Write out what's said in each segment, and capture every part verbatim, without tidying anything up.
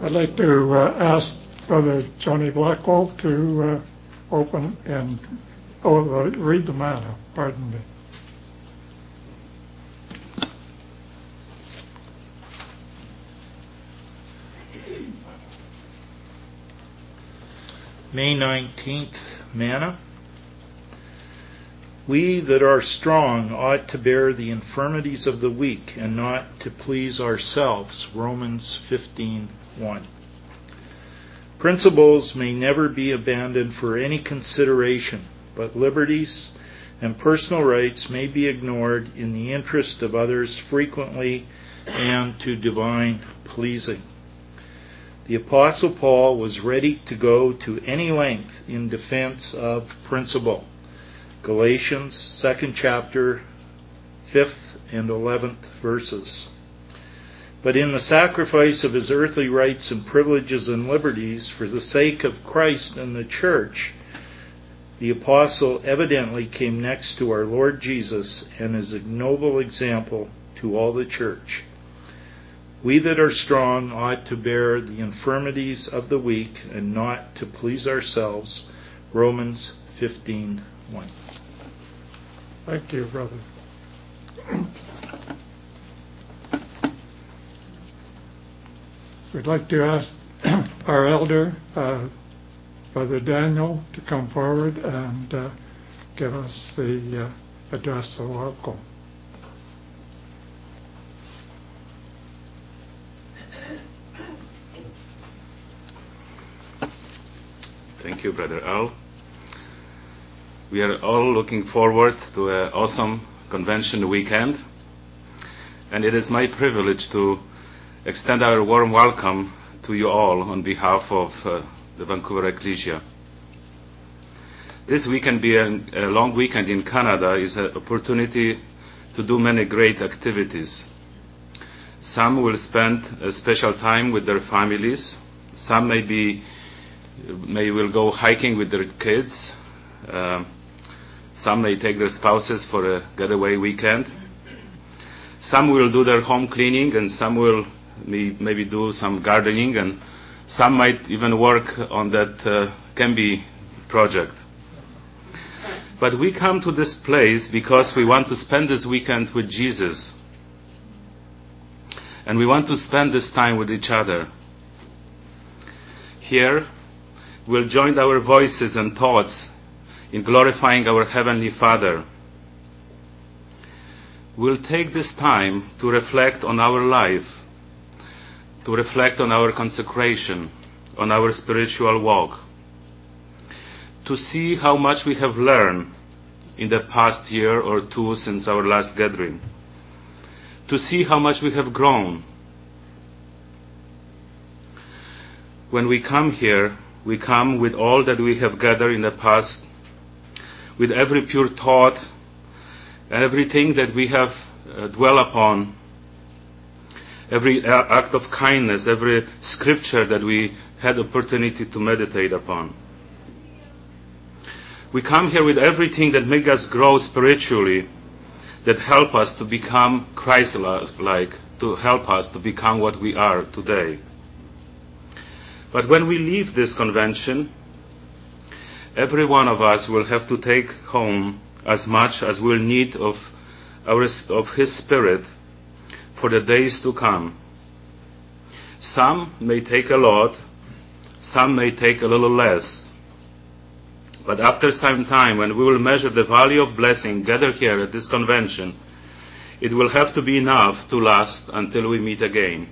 I'd like to uh, ask Brother Johnny Blackwell to uh, open and oh, read the manna. Pardon me. May nineteenth, manna. We that are strong ought to bear the infirmities of the weak and not to please ourselves. Romans fifteen one. Principles may never be abandoned for any consideration, but liberties and personal rights may be ignored in the interest of others frequently and to divine pleasing. The Apostle Paul was ready to go to any length in defense of principle. Galatians, second chapter, fifth and eleventh verses. But in the sacrifice of his earthly rights and privileges and liberties for the sake of Christ and the church, the apostle evidently came next to our Lord Jesus and his ignoble example to all the church. We that are strong ought to bear the infirmities of the weak and not to please ourselves. Romans fifteen one. Thank you, brother. We'd like to ask our elder, uh, Brother Daniel, to come forward and uh, give us the uh, address of welcome. Thank you, Brother Al. We are all looking forward to an awesome convention weekend, and it is my privilege to extend our warm welcome to you all on behalf of uh, the Vancouver Ecclesia. This weekend, being a long weekend in Canada, is an opportunity to do many great activities. Some will spend a special time with their families. Some may be May will go hiking with their kids. Uh, some may take their spouses for a getaway weekend. Some will do their home cleaning, and some will may, maybe do some gardening, and some might even work on that uh, Canby project. But we come to this place because we want to spend this weekend with Jesus. And we want to spend this time with each other. Here, we'll join our voices and thoughts in glorifying our Heavenly Father. We'll take this time to reflect on our life, to reflect on our consecration, on our spiritual walk, to see how much we have learned in the past year or two since our last gathering, to see how much we have grown. When we come here, we come with all that we have gathered in the past, with every pure thought, everything that we have uh, dwelt upon, every act of kindness, every scripture that we had opportunity to meditate upon. We come here with everything that makes us grow spiritually, that help us to become Christ-like, to help us to become what we are today. But when we leave this convention, every one of us will have to take home as much as we'll need of our of His Spirit for the days to come. Some may take a lot, some may take a little less. But after some time, when we will measure the value of blessing gathered here at this convention, it will have to be enough to last until we meet again.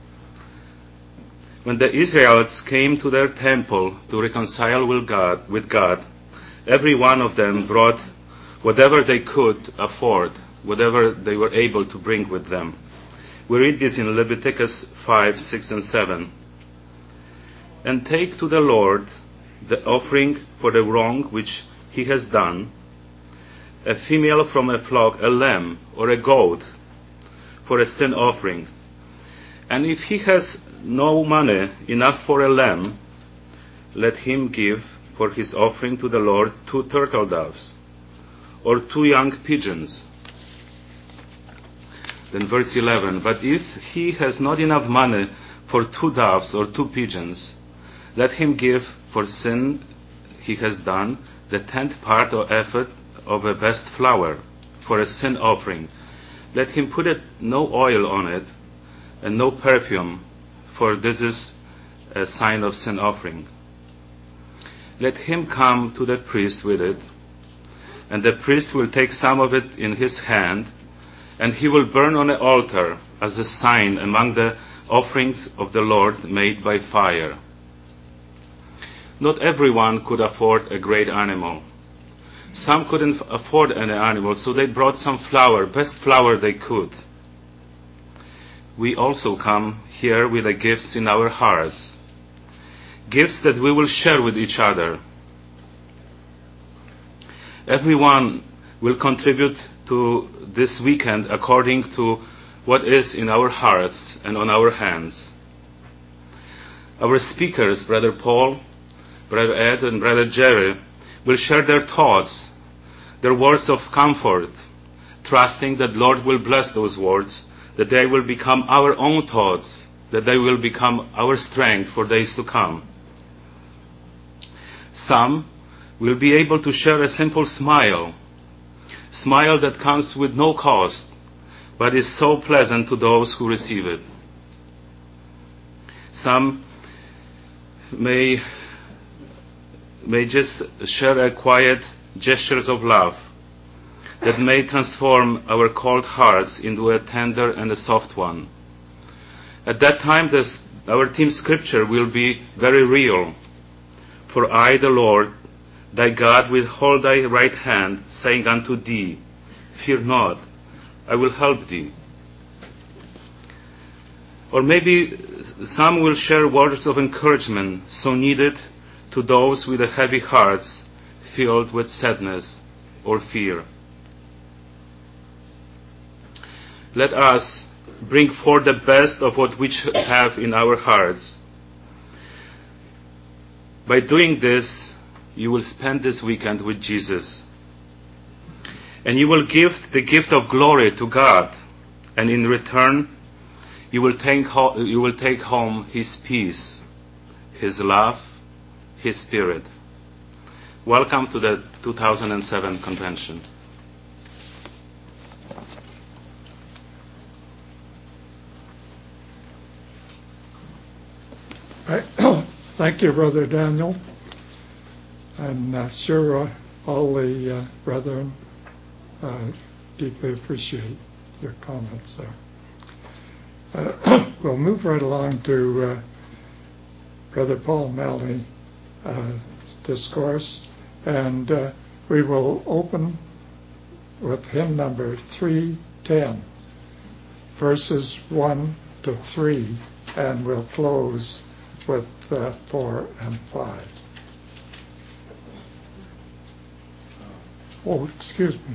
When the Israelites came to their temple to reconcile with God, with God, every one of them brought whatever they could afford, whatever they were able to bring with them. We read this in Leviticus five, six, and seven. And take to the Lord the offering for the wrong which he has done, a female from a flock, a lamb or a goat for a sin offering. And if he has no money enough for a lamb, let him give for his offering to the Lord two turtle doves or two young pigeons. Then verse eleven, but if he has not enough money for two doves or two pigeons, let him give for sin he has done the tenth part or effort of a best flour for a sin offering. Let him put it, no oil on it and no perfume, for this is a sign of sin offering. Let him come to the priest with it, and the priest will take some of it in his hand, and he will burn on the altar as a sign among the offerings of the Lord made by fire. Not everyone could afford a great animal. Some couldn't afford any animal, so they brought some flour, best flour they could. We also come here with the gifts in our hearts, gifts that we will share with each other. Everyone will contribute to this weekend according to what is in our hearts and on our hands. Our speakers, Brother Paul, Brother Ed, and Brother Jerry, will share their thoughts, their words of comfort, trusting that Lord will bless those words, that they will become our own thoughts, that they will become our strength for days to come. Some will be able to share a simple smile, smile that comes with no cost, but is so pleasant to those who receive it. Some may may just share a quiet gestures of love that may transform our cold hearts into a tender and a soft one. At that time, this, our theme scripture will be very real. For I, the Lord, thy God, will hold thy right hand, saying unto thee, fear not, I will help thee. Or maybe some will share words of encouragement so needed to those with heavy hearts filled with sadness or fear. Let us bring forth the best of what we have in our hearts. By doing this, you will spend this weekend with Jesus. And you will give the gift of glory to God. And in return, you will take, ho- you will take home His peace, His love, His Spirit. Welcome to the two thousand seven convention. Thank you, Brother Daniel. I'm uh, sure uh, all the uh, brethren uh, deeply appreciate your comments there. Uh, we'll move right along to uh, Brother Paul Maloney uh, discourse, and uh, we will open with hymn number three ten, verses one to three, and we'll close with uh, four and five. Oh, excuse me.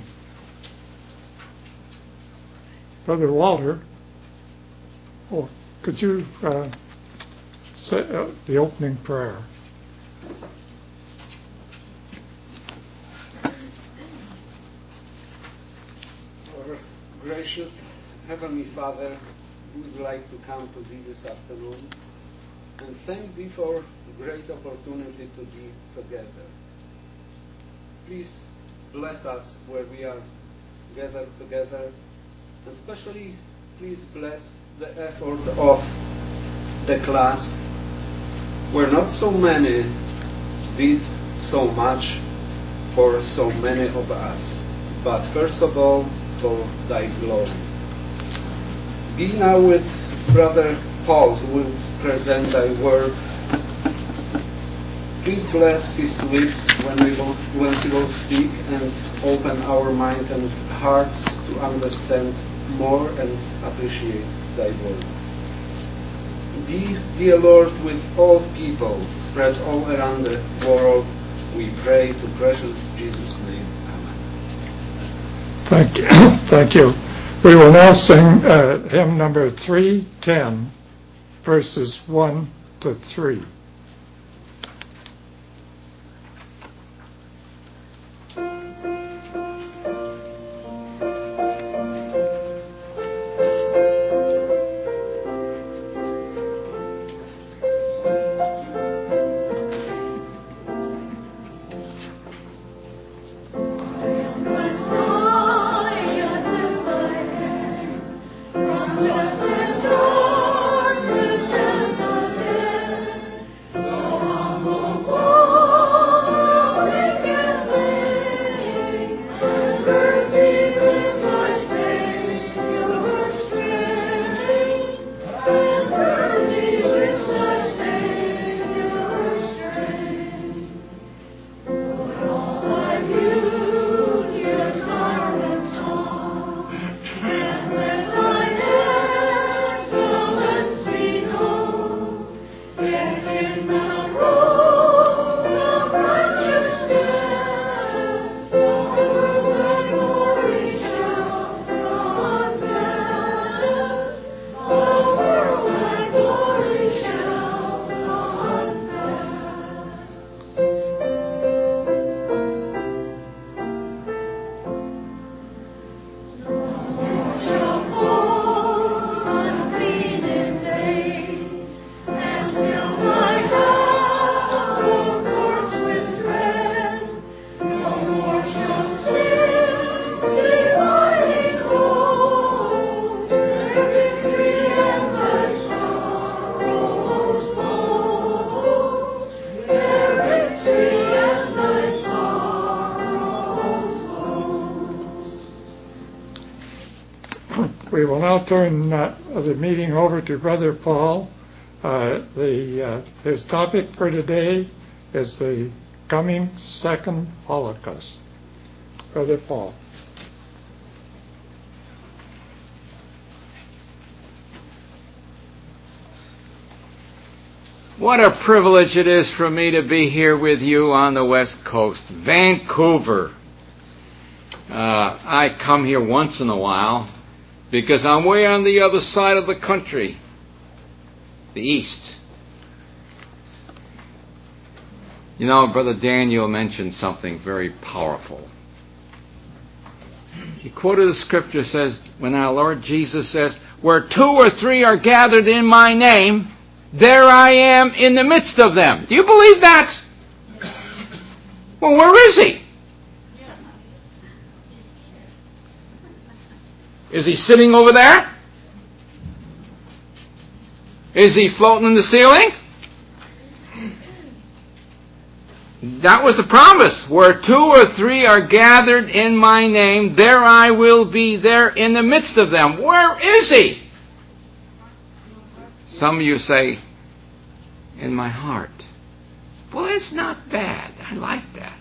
Brother Walter, oh, could you uh, say uh, the opening prayer? Our gracious Heavenly Father, we would like to come to Thee this afternoon and thank Thee for the great opportunity to be together. Please bless us where we are gathered together, and especially please bless the effort of the class where not so many did so much for so many of us, but first of all for Thy glory. Be now with Brother Paul, who will present Thy word. Please bless his lips when, we will, when he will speak, and open our minds and hearts to understand more and appreciate Thy word. Be, dear Lord, with all people spread all around the world, we pray to precious Jesus' name. Amen. Thank you. Thank you. We will now sing uh, hymn number three ten, verses one to three. will now turn uh, the meeting over to Brother Paul. Uh, the, uh, his topic for today is the coming second Holocaust. Brother Paul. What a privilege it is for me to be here with you on the West Coast, Vancouver. Uh, I come here once in a while because I'm way on the other side of the country, the East. You know, Brother Daniel mentioned something very powerful. He quoted the scripture, says, when our Lord Jesus says, where two or three are gathered in my name, there I am in the midst of them. Do you believe that? Well, where is he? Is he sitting over there? Is he floating in the ceiling? That was the promise. Where two or three are gathered in my name, there I will be there in the midst of them. Where is he? Some of you say, in my heart. Well, it's not bad. I like that.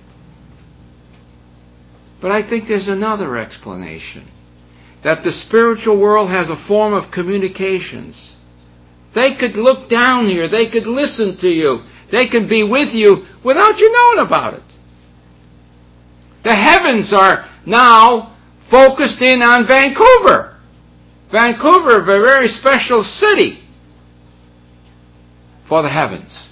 But I think there's another explanation. That the spiritual world has a form of communications. They could look down here. They could listen to you. They could be with you without you knowing about it. The heavens are now focused in on Vancouver. Vancouver, a very special city for the heavens.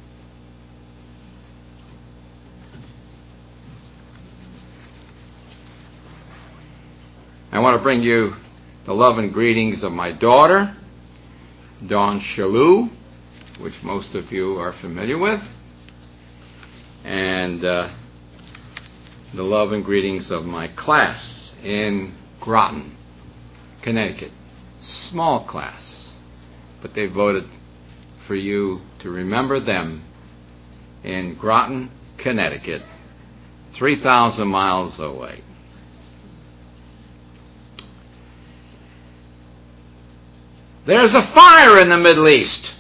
I want to bring you the love and greetings of my daughter, Dawn Shalou, which most of you are familiar with, and uh, the love and greetings of my class in Groton, Connecticut. Small class, but they voted for you to remember them in Groton, Connecticut, three thousand miles away. There's a fire in the Middle East.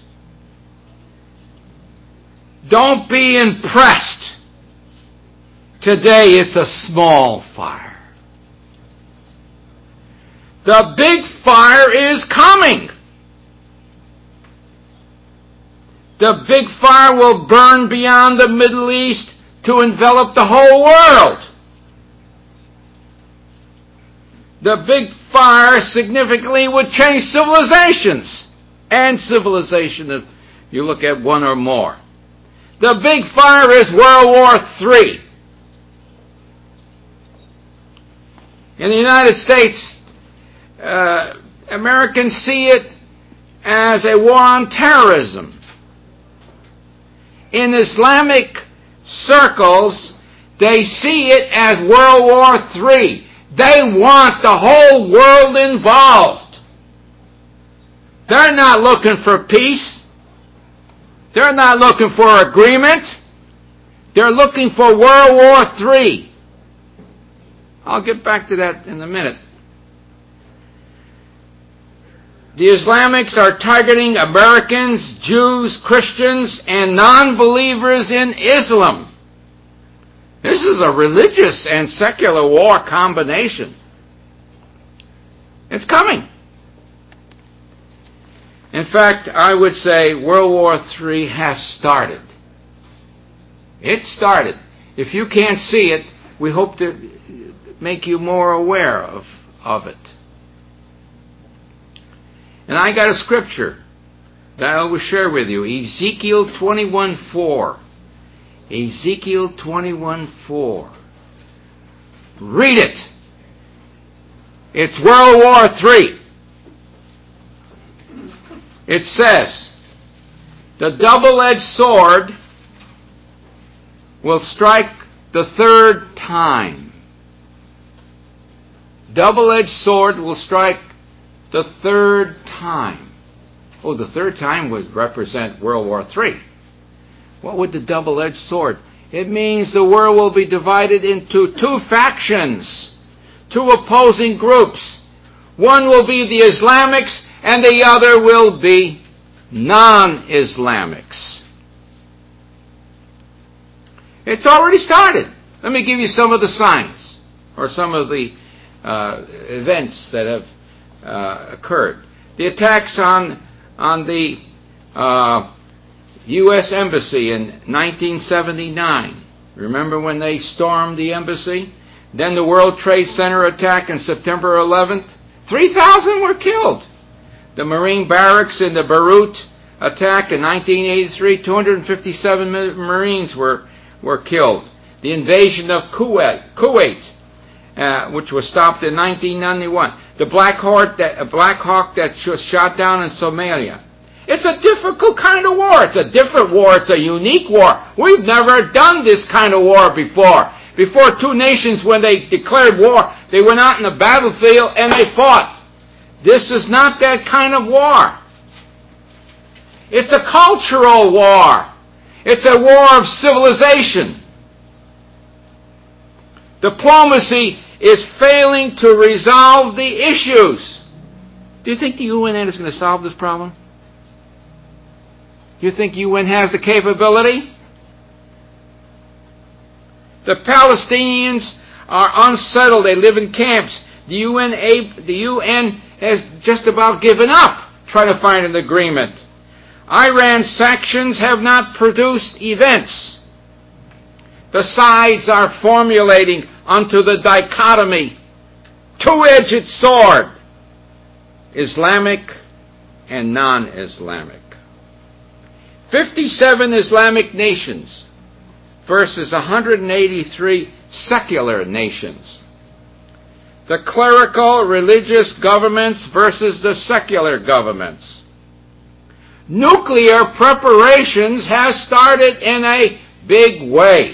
Don't be impressed. Today it's a small fire. The big fire is coming. The big fire will burn beyond the Middle East to envelop the whole world. The big fire significantly would change civilizations and civilization if you look at one or more. The big fire is World War Three. In the United States, uh, Americans see it as a war on terrorism. In Islamic circles, they see it as World War Three. They want the whole world involved. They're not looking for peace. They're not looking for agreement. They're looking for World War Three. I'll get back to that in a minute. The Islamics are targeting Americans, Jews, Christians, and non-believers in Islam. This is a religious and secular war combination. It's coming. In fact, I would say World War Three has started. It started. If you can't see it, we hope to make you more aware of, of it. And I got a scripture that I will share with you. Ezekiel twenty-one four. Ezekiel twenty-one four. Read it. It's World War Three. It says, the double-edged sword will strike the third time. Double-edged sword will strike the third time. Oh, the third time would represent World War Three. What would the double-edged sword? It means the world will be divided into two factions, two opposing groups. One will be the Islamics, and the other will be non-Islamics. It's already started. Let me give you some of the signs, or some of the uh, events that have uh, occurred. The attacks on on the uh, U S Embassy in nineteen seventy-nine. Remember when they stormed the embassy? Then the World Trade Center attack on September eleventh. three thousand were killed. The Marine barracks in the Beirut attack in nineteen eighty-three, two hundred fifty-seven Marines were, were killed. The invasion of Kuwait, Kuwait uh, which was stopped in nineteen ninety-one. The Black Hawk that, uh, Black Hawk that was shot down in Somalia. It's a difficult kind of war. It's a different war. It's a unique war. We've never done this kind of war before. Before, two nations, when they declared war, they went out in the battlefield and they fought. This is not that kind of war. It's a cultural war. It's a war of civilization. Diplomacy is failing to resolve the issues. Do you think the U N is going to solve this problem? Do you think U N has the capability? The Palestinians are unsettled. They live in camps. The U N, the U N has just about given up trying to find an agreement. Iran's sanctions have not produced events. The sides are formulating unto the dichotomy, two-edged sword, Islamic and non-Islamic. fifty-seven Islamic nations versus one hundred eighty-three secular nations. The clerical religious governments versus the secular governments. Nuclear preparations has started in a big way.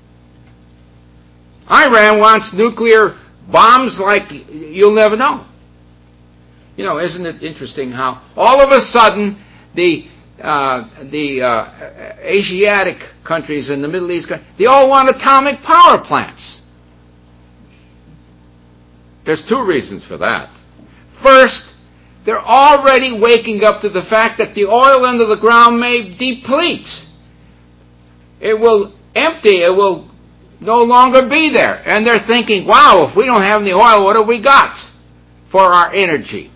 Iran wants nuclear bombs like you'll never know. You know, isn't it interesting how all of a sudden the uh, the uh, Asiatic countries and the Middle East, they all want atomic power plants. There's two reasons for that. First, they're already waking up to the fact that the oil under the ground may deplete. It will empty. It will no longer be there. And they're thinking, wow, if we don't have any oil, what have we got for our energy?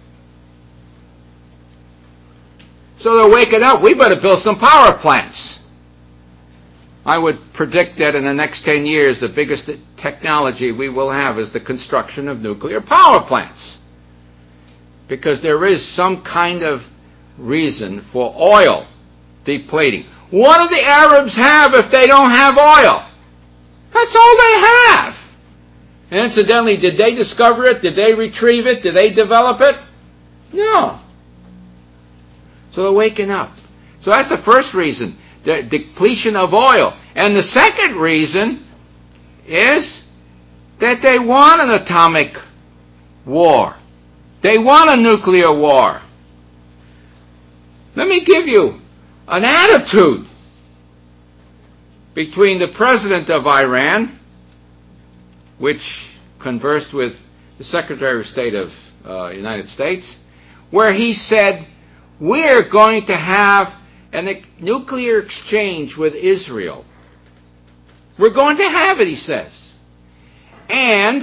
So they're waking up. We better build some power plants. I would predict that in the next ten years, the biggest technology we will have is the construction of nuclear power plants. Because there is some kind of reason for oil depleting. What do the Arabs have if they don't have oil? That's all they have. And incidentally, did they discover it? Did they retrieve it? Did they develop it? No. So they're waking up. So that's the first reason, the depletion of oil. And the second reason is that they want an atomic war. They want a nuclear war. Let me give you an attitude between the president of Iran, which conversed with the Secretary of State of uh, the United States, where he said, we're going to have a nuclear exchange with Israel. We're going to have it, he says. And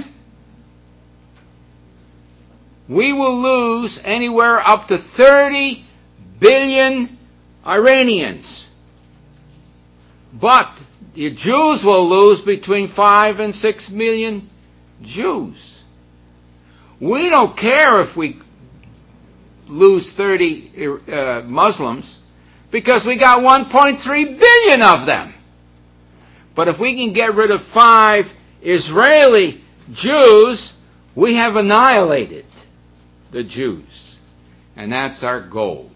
we will lose anywhere up to thirty billion Iranians. But the Jews will lose between five and six million Jews. We don't care if we lose thirty uh, Muslims, because we got one point three billion of them. But if we can get rid of five Israeli Jews, we have annihilated the Jews. And that's our goal.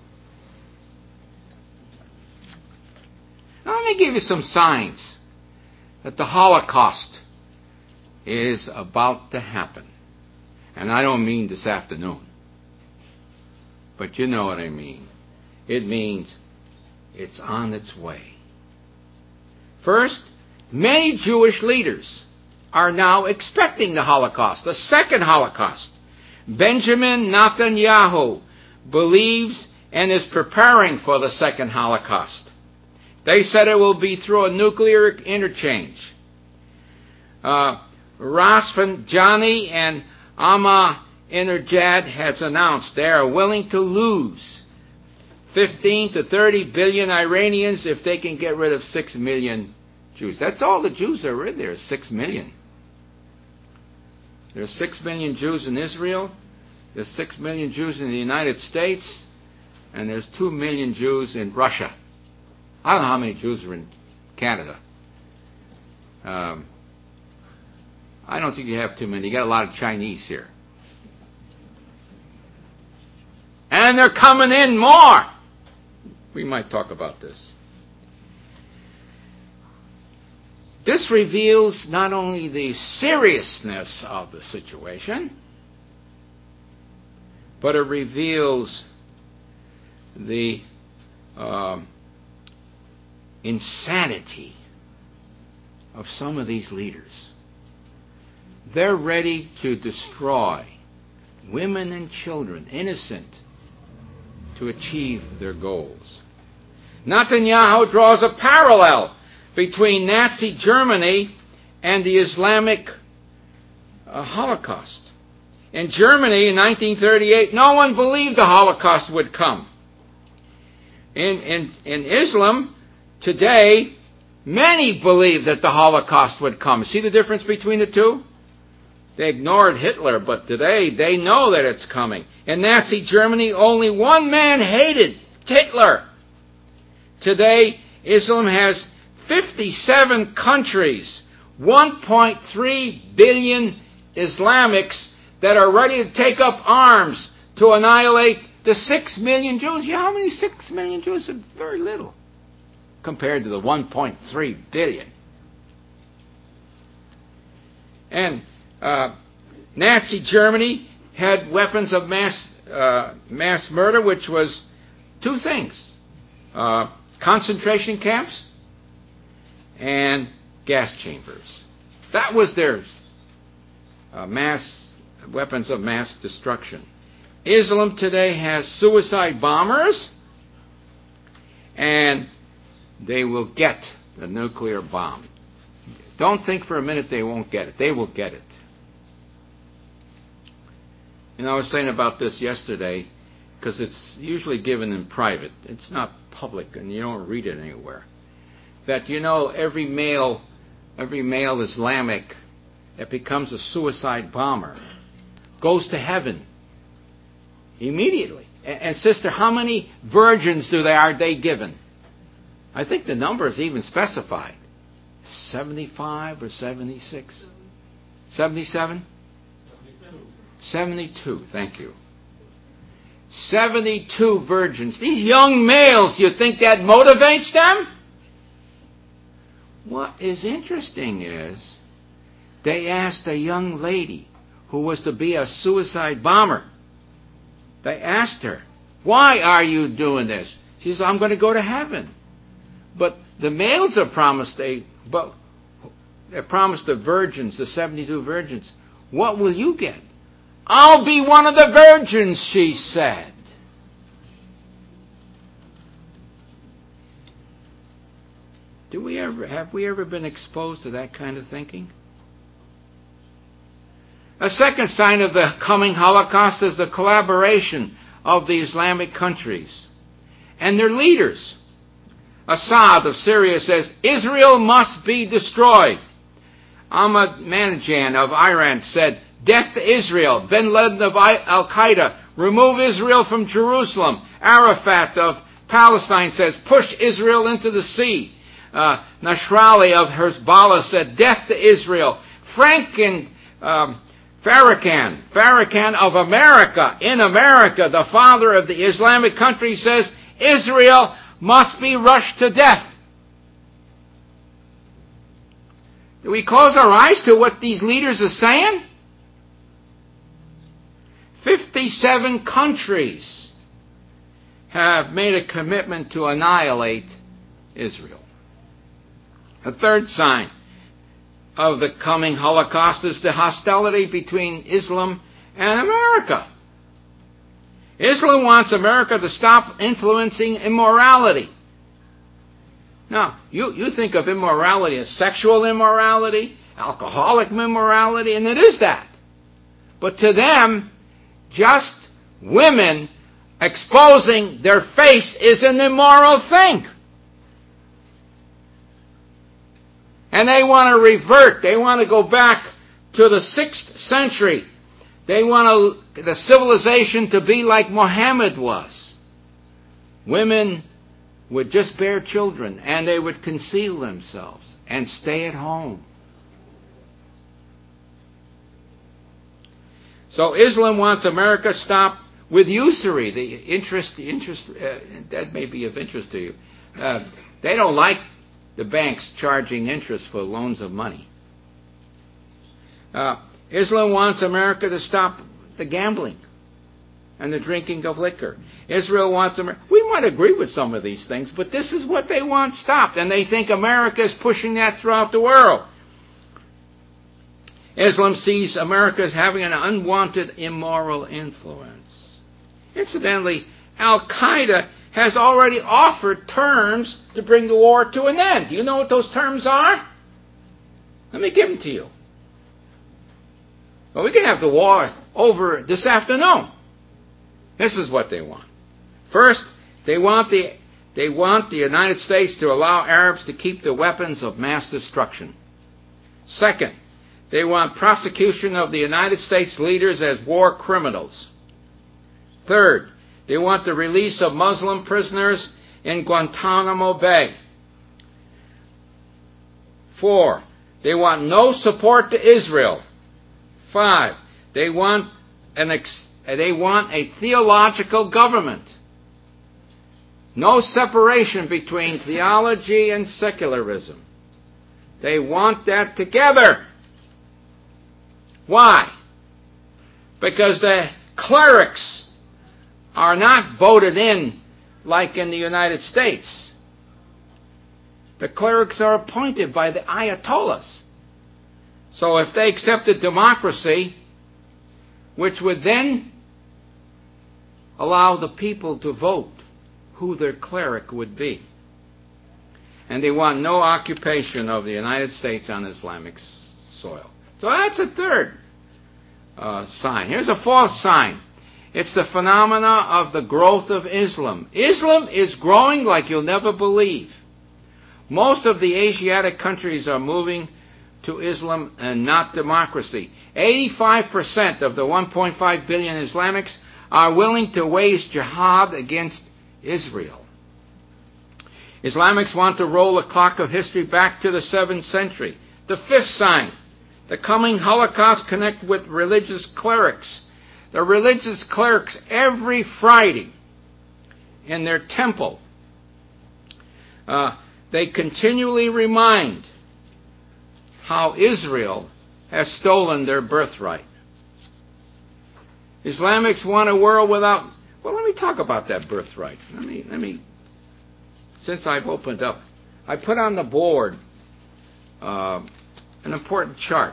Now let me give you some signs that the Holocaust is about to happen. And I don't mean this afternoon. But you know what I mean. It means it's on its way. First, many Jewish leaders are now expecting the Holocaust, the second Holocaust. Benjamin Netanyahu believes and is preparing for the second Holocaust. They said it will be through a nuclear interchange. Uh, Rafsanjani and Ahmadinejad has announced they are willing to lose fifteen to thirty billion Iranians if they can get rid of six million Jews. That's all the Jews that are in there, six million. There's six million Jews in Israel, there's six million Jews in the United States, and there's two million Jews in Russia. I don't know how many Jews are in Canada. Um, I don't think you have too many. You got a lot of Chinese here. And they're coming in more. We might talk about this. This reveals not only the seriousness of the situation, but it reveals the uh, insanity of some of these leaders. They're ready to destroy women and children, innocent, to achieve their goals. Netanyahu draws a parallel between Nazi Germany and the Islamic uh, Holocaust. In Germany in nineteen thirty-eight, no one believed the Holocaust would come. In, in, in Islam, today, many believe that the Holocaust would come. See the difference between the two? They ignored Hitler, but today they know that it's coming. In Nazi Germany, only one man hated Hitler. Today, Islam has fifty-seven countries, one point three billion Islamics that are ready to take up arms to annihilate the six million Jews. You know how many six million Jews are? Very little compared to the one point three billion. And uh, Nazi Germany had weapons of mass uh, mass murder, which was two things. Uh, concentration camps and gas chambers. That was their uh, mass weapons of mass destruction. Islam today has suicide bombers, and they will get the nuclear bomb. Don't think for a minute they won't get it. They will get it. You know, I was saying about this yesterday, because it's usually given in private. It's not public, and you don't read it anywhere. That, you know, every male, every male Islamic that becomes a suicide bomber goes to heaven immediately. And, and sister, how many virgins do they are they given? I think the number is even specified. seventy-five or seventy-six? seventy-seven? seventy-two, thank you. seventy-two virgins. These young males, you think that motivates them? What is interesting is they asked a young lady who was to be a suicide bomber. They asked her, why are you doing this? She says, I'm going to go to heaven. But the males are promised a, but they're promised the virgins, the seventy-two virgins. What will you get? I'll be one of the virgins, she said. Do we ever, have we ever been exposed to that kind of thinking? A second sign of the coming Holocaust is the collaboration of the Islamic countries and their leaders. Assad of Syria says, Israel must be destroyed. Ahmadinejad of Iran said, death to Israel. Bin Laden of Al-Qaeda, remove Israel from Jerusalem. Arafat of Palestine says, push Israel into the sea. Uh, Nasrallah of Hezbollah said, death to Israel. Franken, um, Farrakhan, Farrakhan of America, in America, the father of the Islamic country, says, Israel must be rushed to death. Do we close our eyes to what these leaders are saying? fifty-seven countries have made a commitment to annihilate Israel. A third sign of the coming Holocaust is the hostility between Islam and America. Islam wants America to stop influencing immorality. Now, you, you think of immorality as sexual immorality, alcoholic immorality, and it is that. But to them, just women exposing their face is an immoral thing. And they want to revert. They want to go back to the sixth century. They want to, the civilization to be like Muhammad was. Women would just bear children, and they would conceal themselves and stay at home. So Islam wants America to stop with usury. The interest, the interest uh, that may be of interest to you. Uh, they don't like the banks charging interest for loans of money. Uh, Islam wants America to stop the gambling and the drinking of liquor. Israel wants America. We might agree with some of these things, but this is what they want stopped, and they think America is pushing that throughout the world. Islam sees America as having an unwanted immoral influence. Incidentally, Al-Qaeda has already offered terms to bring the war to an end. Do you know what those terms are? Let me give them to you. Well, we can have the war over this afternoon. This is what they want. First, they want the they want the United States to allow Arabs to keep the weapons of mass destruction. Second, they want prosecution of the United States leaders as war criminals. Third, they want the release of Muslim prisoners in Guantanamo Bay. Four, they want no support to Israel. Five, they want an ex- they want a theological government. No separation between theology and secularism. They want that together. Why? Because the clerics are not voted in like in the United States. The clerics are appointed by the Ayatollahs. So if they accepted democracy, which would then allow the people to vote who their cleric would be. And they want no occupation of the United States on Islamic soil. So that's a third uh, sign. Here's a fourth sign. It's the phenomena of the growth of Islam. Islam is growing like you'll never believe. Most of the Asiatic countries are moving to Islam and not democracy. eighty-five percent of the one point five billion Islamics are willing to wage jihad against Israel. Islamics want to roll the clock of history back to the seventh century. The fifth sign, the coming Holocaust connect with religious clerics. The religious clerics every Friday in their temple, uh, they continually remind how Israel has stolen their birthright. Islamics want a world without... Well, let me talk about that birthright. Let me, let me, since I've opened up, I put on the board uh, an important chart.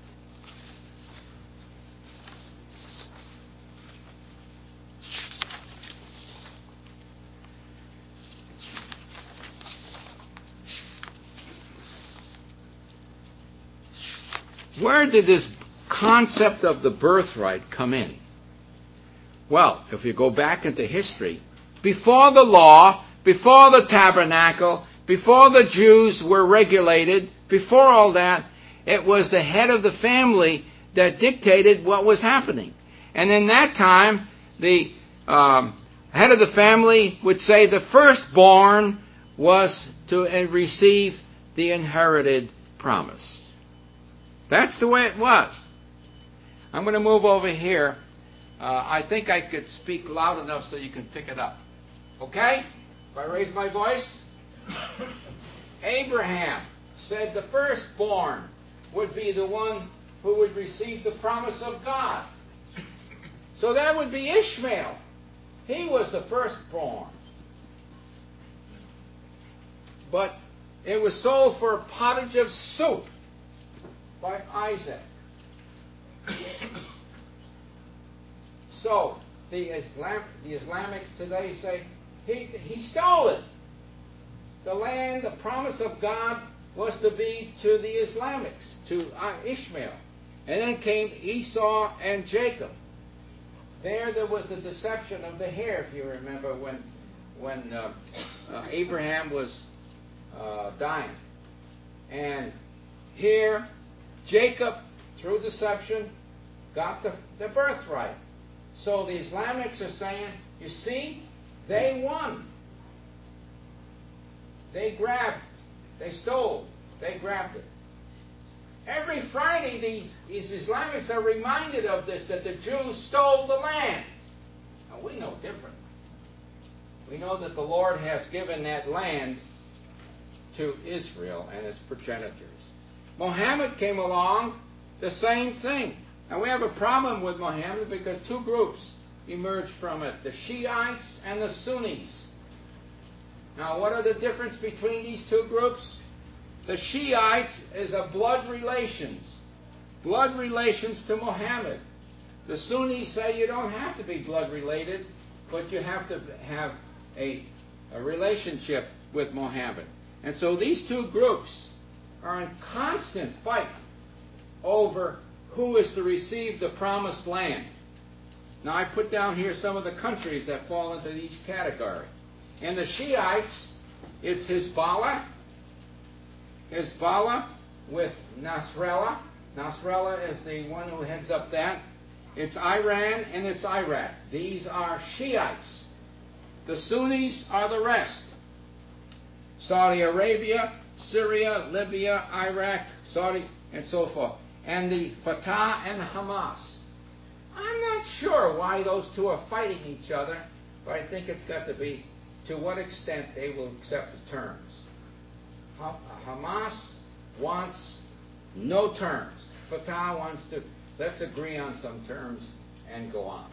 Where did this concept of the birthright come in? Well, if you go back into history, before the law, before the tabernacle, before the Jews were regulated, before all that, it was the head of the family that dictated what was happening. And in that time, the um, head of the family would say the firstborn was to receive the inherited promise. That's the way it was. I'm going to move over here. Uh, I think I could speak loud enough so you can pick it up. Okay? If I raise my voice. Abraham said the firstborn would be the one who would receive the promise of God. So that would be Ishmael. He was the firstborn. But it was sold for a pottage of soup by Isaac. So, the, Islam, the Islamics today say, he, he stole it. The land, the promise of God was to be to the Islamics, to Ishmael. And then came Esau and Jacob. There, there was the deception of the hair, if you remember, when, when uh, uh, Abraham was uh, dying. And here, Jacob, through deception, got the, the birthright. So the Islamics are saying, you see, they won. They grabbed, they stole, they grabbed it. Every Friday, these, these Islamics are reminded of this, that the Jews stole the land. Now, we know different. We know that the Lord has given that land to Israel and its progenitors. Muhammad came along, the same thing. Now, we have a problem with Muhammad because two groups emerged from it, the Shiites and the Sunnis. Now, what are the difference between these two groups? The Shiites is a blood relations, blood relations to Muhammad. The Sunnis say you don't have to be blood related, but you have to have a, a relationship with Muhammad. And so these two groups are in constant fight over who is to receive the promised land. Now, I put down here some of the countries that fall into each category. And the Shiites is Hezbollah, Hezbollah with Nasrallah. Nasrallah is the one who heads up that. It's Iran and it's Iraq. These are Shiites. The Sunnis are the rest. Saudi Arabia, Syria, Libya, Iraq, Saudi, and so forth. And the Fatah and Hamas. I'm not sure why those two are fighting each other, but I think it's got to be to what extent they will accept the terms. Hamas wants no terms. Fatah wants to, let's agree on some terms and go on.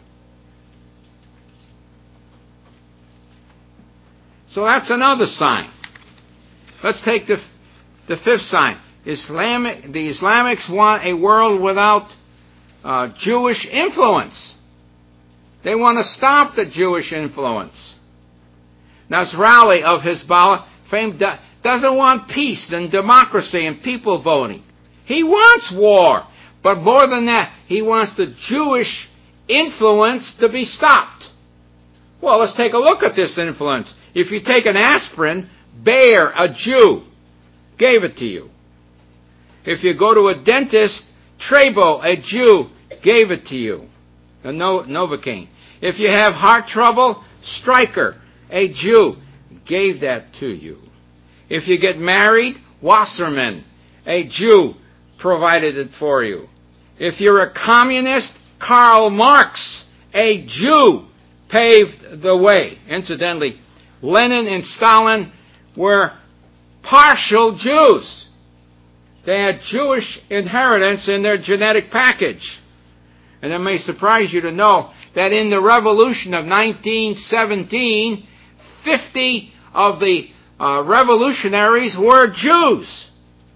So that's another sign. Let's take the, the fifth sign. Islamic, the Islamics want a world without uh, Jewish influence. They want to stop the Jewish influence. Nasrallah of Hezbollah fame doesn't want peace and democracy and people voting. He wants war. But more than that, he wants the Jewish influence to be stopped. Well, let's take a look at this influence. If you take an aspirin, Bayer, a Jew, gave it to you. If you go to a dentist, Trabo, a Jew, gave it to you. The Novocaine. If you have heart trouble, Stryker, a Jew, gave that to you. If you get married, Wasserman, a Jew, provided it for you. If you're a communist, Karl Marx, a Jew, paved the way. Incidentally, Lenin and Stalin were partial Jews. They had Jewish inheritance in their genetic package. And it may surprise you to know that in the revolution of nineteen seventeen, fifty of the uh, revolutionaries were Jews.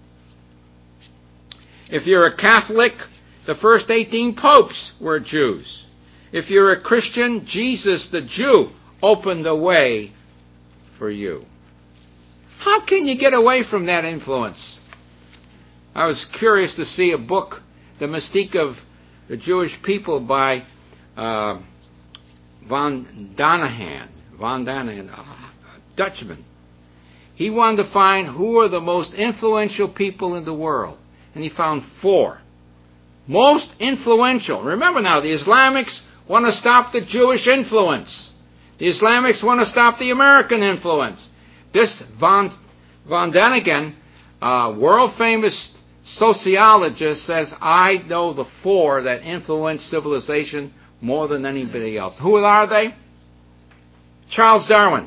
If you're a Catholic, the first eighteen popes were Jews. If you're a Christian, Jesus the Jew opened the way for you. How can you get away from that influence? I was curious to see a book, The Mystique of the Jewish People by uh, von Danahan, von Danahan, a Dutchman. He wanted to find who are the most influential people in the world. And he found four. Most influential. Remember now, the Islamics want to stop the Jewish influence. The Islamics want to stop the American influence. This von, von Daniken, uh, world-famous sociologist, says, I know the four that influence civilization more than anybody else. Who are they? Charles Darwin,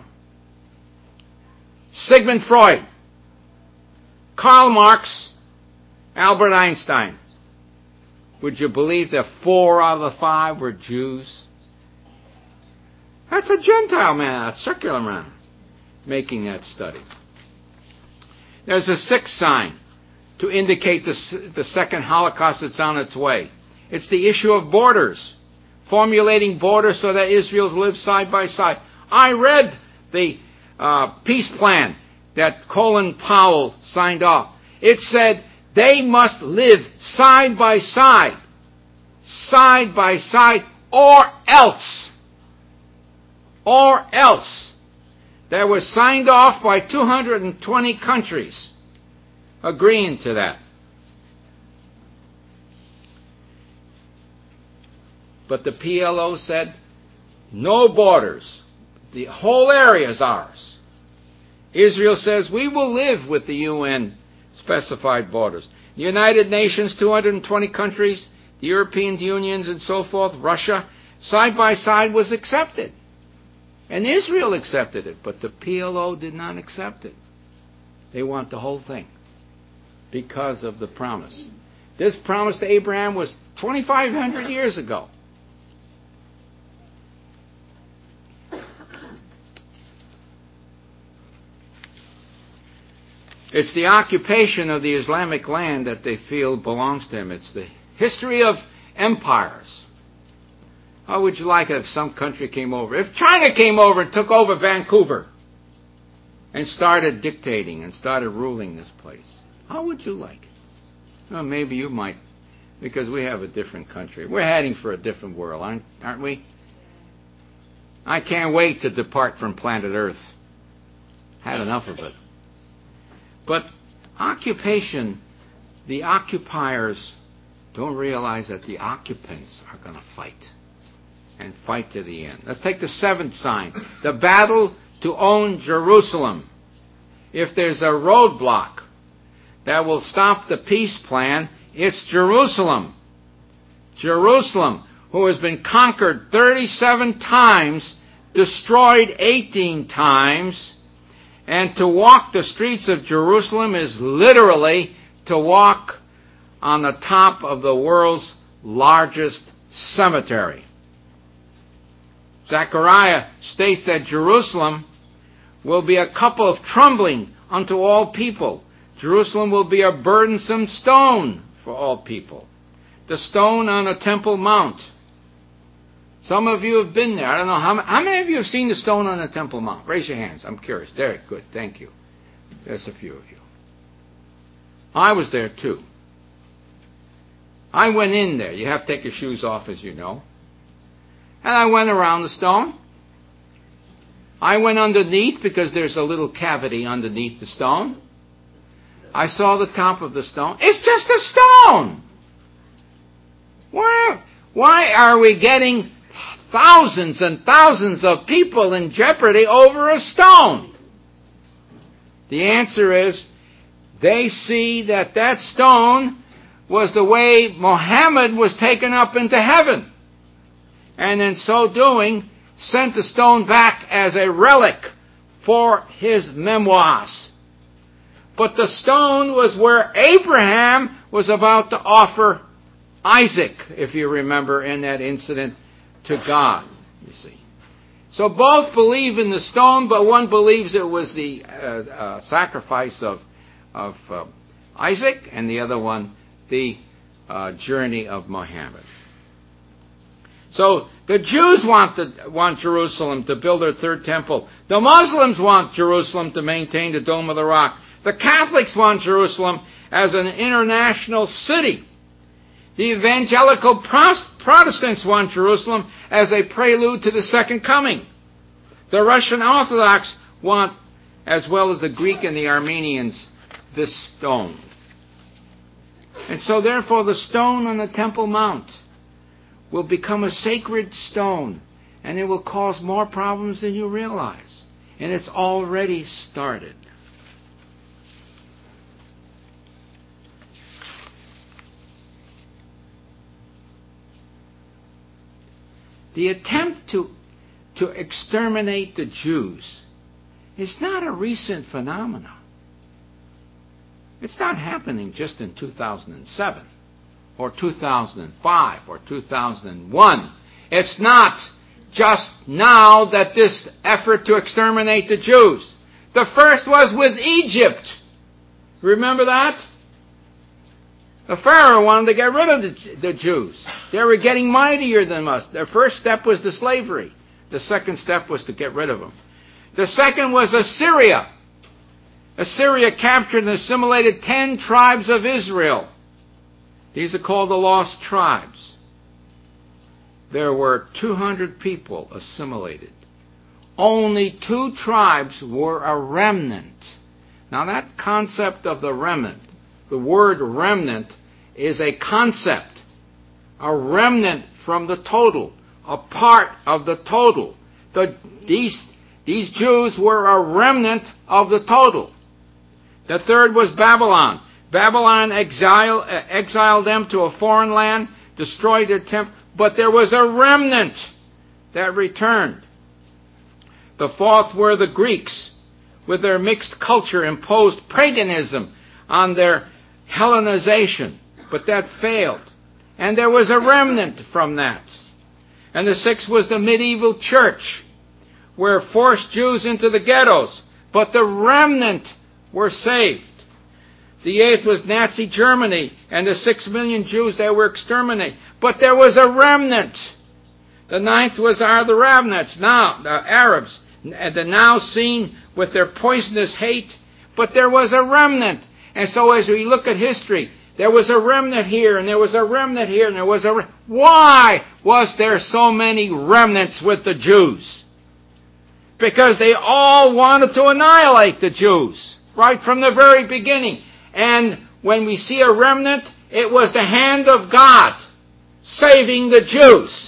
Sigmund Freud, Karl Marx, Albert Einstein. Would you believe that four out of the five were Jews? That's a Gentile man, a circular man, making that study. There's a sixth sign to indicate the, the second Holocaust that's on its way. It's the issue of borders. formulating borders so that Israel's live side by side. I read the uh, peace plan that Colin Powell signed off. It said they must live side by side, side by side, or else, or else. That was signed off by two hundred twenty countries agreeing to that. But the P L O said, no borders. The whole area is ours. Israel says, we will live with the U N specified borders. The United Nations, two hundred twenty countries, the European Unions and so forth, Russia, side by side was accepted. And Israel accepted it, but the P L O did not accept it. They want the whole thing because of the promise. This promise to Abraham was twenty-five hundred years ago. It's the occupation of the Islamic land that they feel belongs to them. It's the history of empires. How would you like it if some country came over? If China came over and took over Vancouver and started dictating and started ruling this place, how would you like it? Well, maybe you might, because we have a different country. We're heading for a different world, aren't, aren't we? I can't wait to depart from planet Earth. Had enough of it. But occupation, the occupiers don't realize that the occupants are going to fight. And fight to the end. Let's take the seventh sign. The battle to own Jerusalem. If there's a roadblock that will stop the peace plan, it's Jerusalem. Jerusalem, who has been conquered thirty-seven times, destroyed eighteen times, and to walk the streets of Jerusalem is literally to walk on the top of the world's largest cemetery. Zechariah states that Jerusalem will be a cup of trembling unto all people. Jerusalem will be a burdensome stone for all people. The stone on a Temple Mount. Some of you have been there. I don't know. How, how many of you have seen the stone on the Temple Mount? Raise your hands. I'm curious. There, good. Thank you. There's a few of you. I was there too. I went in there. You have to take your shoes off, as you know. And I went around the stone. I went underneath because there's a little cavity underneath the stone. I saw the top of the stone. It's just a stone. Why, why are we getting thousands and thousands of people in jeopardy over a stone? The answer is they see that that stone was the way Muhammad was taken up into heaven. And in so doing, sent the stone back as a relic for his memoirs. But the stone was where Abraham was about to offer Isaac, if you remember, in that incident, to God, you see. So both believe in the stone, but one believes it was the uh, uh, sacrifice of, of uh, Isaac, and the other one, the uh, journey of Muhammad. So the Jews want to, want Jerusalem to build their third temple. The Muslims want Jerusalem to maintain the Dome of the Rock. The Catholics want Jerusalem as an international city. The evangelical Protestants want Jerusalem as a prelude to the second coming. The Russian Orthodox want, as well as the Greek and the Armenians, this stone. And so therefore the stone on the Temple Mount will become a sacred stone, and it will cause more problems than you realize. And it's already started. The attempt to, to exterminate the Jews is not a recent phenomenon. It's not happening just in two thousand seven. Or two thousand five, or two thousand one. It's not just now that this effort to exterminate the Jews. The first was with Egypt. Remember that? The Pharaoh wanted to get rid of the, the Jews. They were getting mightier than us. Their first step was the slavery. The second step was to get rid of them. The second was Assyria. Assyria captured and assimilated ten tribes of Israel. These are called the lost tribes. There were two hundred people assimilated. Only two tribes were a remnant. Now that concept of the remnant, the word remnant is a concept, a remnant from the total, a part of the total. The, these, these Jews were a remnant of the total. The third was Babylon. Babylon exile, uh, exiled them to a foreign land, destroyed their temple, but there was a remnant that returned. The fourth were the Greeks, with their mixed culture, imposed paganism on their Hellenization, but that failed. And there was a remnant from that. And the sixth was the medieval church, where forced Jews into the ghettos, but the remnant were saved. The eighth was Nazi Germany, and the six million Jews that were exterminated, but there was a remnant. The ninth was are the remnants, now the Arabs, the now seen with their poisonous hate, but there was a remnant. And so as we look at history, there was a remnant here, and there was a remnant here, and there was a... Re- Why was there so many remnants with the Jews? Because they all wanted to annihilate the Jews, right from the very beginning. And when we see a remnant, it was the hand of God saving the Jews.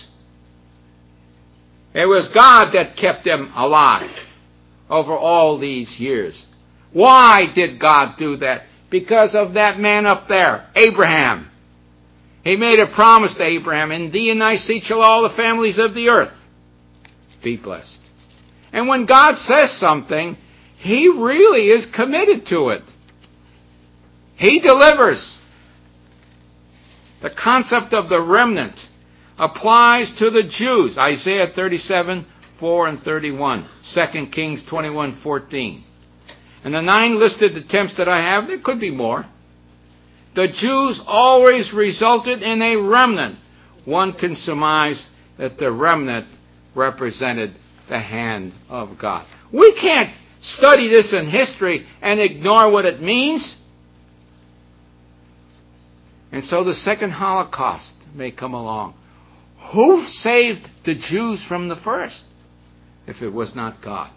It was God that kept them alive over all these years. Why did God do that? Because of that man up there, Abraham. He made a promise to Abraham, in thee and thy seed shall all the families of the earth be blessed. And when God says something, He really is committed to it. He delivers. The concept of the remnant applies to the Jews. Isaiah thirty-seven, four and thirty-one. Second Kings twenty-one, fourteen. And the nine listed attempts that I have, there could be more. The Jews always resulted in a remnant. One can surmise that the remnant represented the hand of God. We can't study this in history and ignore what it means. And so the second Holocaust may come along. Who saved the Jews from the first, if it was not God?